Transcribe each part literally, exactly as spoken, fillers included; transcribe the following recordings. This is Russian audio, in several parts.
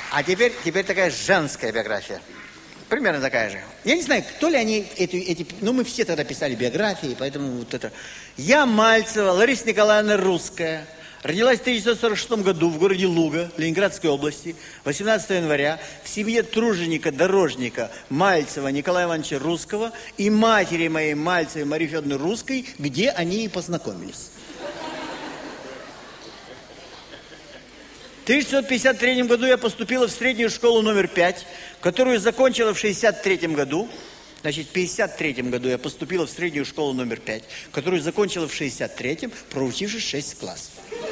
А теперь, теперь такая женская биография. Примерно такая же. Я не знаю, кто ли они, эти, эти, ну мы все тогда писали биографии, поэтому вот это. Я Мальцева, Лариса Николаевна Русская. Родилась в тысяча девятьсот сорок шестом году в городе Луга, Ленинградской области, восемнадцатого января, в семье труженика-дорожника Мальцева Николая Ивановича Русского и матери моей Мальцевой Марии Федоровны Русской, где они и познакомились. В тысяча девятьсот пятьдесят третьем году я поступила в среднюю школу номер пять, которую закончила в шестьдесят третьем году. Значит, в пятьдесят третьем году я поступила в среднюю школу номер пять, которую закончила в шестьдесят третьем, проучившись шесть классов.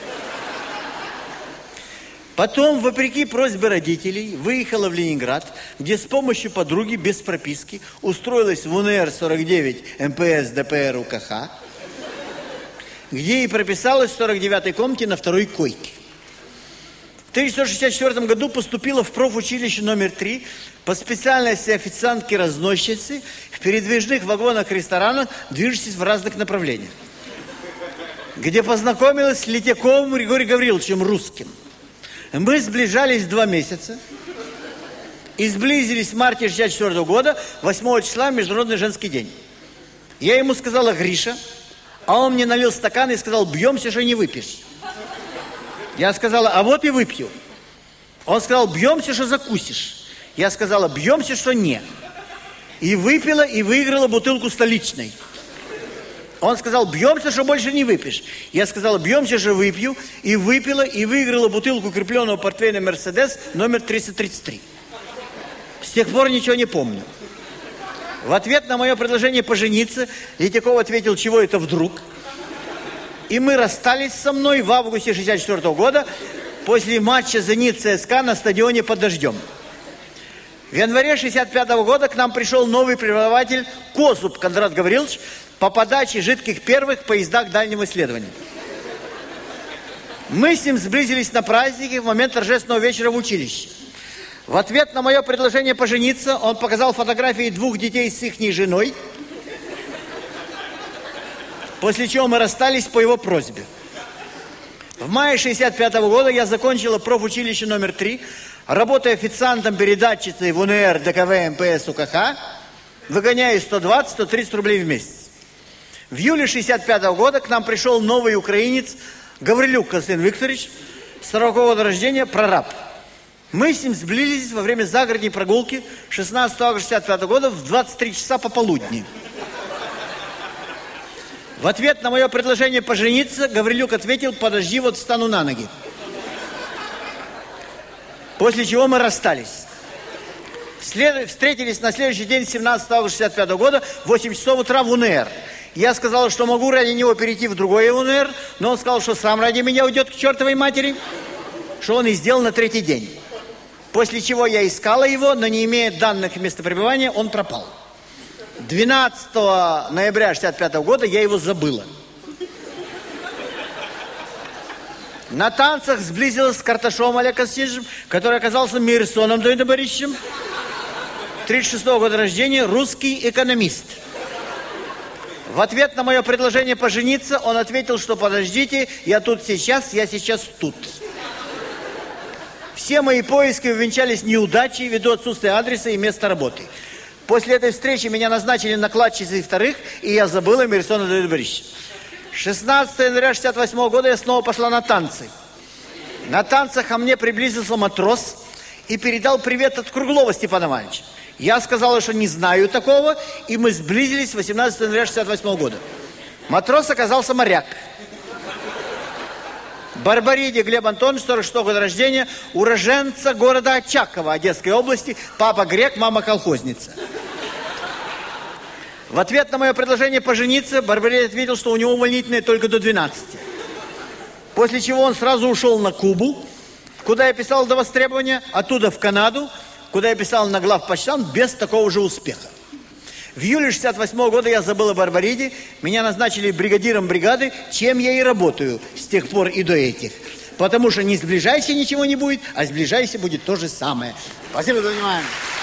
Потом, вопреки просьбе родителей, выехала в Ленинград, где с помощью подруги без прописки устроилась в УНР сорок девять эм пэ эс дэ пэ эр у ка ха, где и прописалась в сорок девятой комнате на второй койке. В тысяча девятьсот шестьдесят четвёртом году поступила в профучилище номер три по специальности официантки-разносчицы в передвижных вагонах ресторанах, движущихся в разных направлениях, где познакомилась с Летяковым Григорием Гавриловичем Русским. Мы сближались два месяца и сблизились в марте шестьдесят четвёртого года, восьмого числа, Международный женский день. Я ему сказала: Гриша, а он мне налил стакан и сказал: бьемся, что не выпьешь. Я сказала: а вот и выпью. Он сказал: бьемся, что закусишь. Я сказала: бьемся, что не. И выпила, и выиграла бутылку столичной. Он сказал: бьемся, что больше не выпьешь. Я сказала: бьемся, что выпью. И выпила, и выиграла бутылку крепленного портвейна «Мерседес» номер триста тридцать три. С тех пор ничего не помню. В ответ на мое предложение пожениться Летяков ответил: чего это вдруг? И мы расстались со мной в августе шестьдесят четвёртого года после матча «Зенит-ЦСКА» на стадионе под дождем. В январе шестьдесят пятого года к нам пришел новый преподаватель Козуб Кондрат Гаврилович по подаче жидких первых в поездах дальнего исследования. Мы с ним сблизились на празднике в момент торжественного вечера в училище. В ответ на мое предложение пожениться он показал фотографии двух детей с ихней женой, после чего мы расстались по его просьбе. В мае шестьдесят пятого года я закончила профучилище номер три, работая официантом-передатчицей в УНР дэ ка вэ эм пэ эс у ка ха, выгоняя сто двадцать — сто тридцать рублей в месяц. В июле шестьдесят пятого года к нам пришел новый украинец Гаврилюк Константин Викторович, сорокового года рождения, прораб. Мы с ним сблизились во время загородной прогулки шестнадцатого августа шестьдесят пятого года в двадцать три часа пополудни. В ответ на мое предложение пожениться Гаврилюк ответил: подожди, вот встану на ноги. После чего мы расстались. След... Встретились на следующий день, семнадцатого августа шестьдесят пятого года, в восемь часов утра в УНР. Я сказала, что могу ради него перейти в другое УНР, но он сказал, что сам ради меня уйдет к чертовой матери, что он и сделал на третий день. После чего я искала его, но не имея данных места пребывания, он пропал. двенадцатого ноября шестьдесят пятого года я его забыла. На танцах сблизилась с Карташовым Олег Константиновичем, который оказался Мейерсоном Давидом Борисовичем. тридцать шестого года рождения, русский экономист. В ответ на мое предложение пожениться он ответил, что подождите, я тут сейчас, я сейчас тут. Все мои поиски увенчались неудачей ввиду отсутствия адреса и места работы. После этой встречи меня назначили накладчицей вторых, и я забыла Мейерсона Давида Борисовича. шестнадцатого января шестьдесят восьмого года я снова пошла на танцы. На танцах ко мне приблизился матрос и передал привет от Круглова Степана Ивановича. Я сказала, что не знаю такого, и мы сблизились восемнадцатого января шестьдесят восьмого года. Матрос оказался моряк. Барбариди Глеб Антонович, сорок шестого года рождения, уроженца города Очаково, Одесской области, папа грек, мама колхозница. В ответ на мое предложение пожениться, Барбариди ответил, что у него увольнительное только до двенадцати. После чего он сразу ушел на Кубу, куда я писал до востребования, оттуда в Канаду, куда я писал на главпочтамт без такого же успеха. В июле шестьдесят восьмого года я забыла Барбариди, меня назначили бригадиром бригады, чем я и работаю с тех пор и до этих. Потому что не сближайся, ничего не будет, а сближайся будет то же самое. Спасибо за внимание.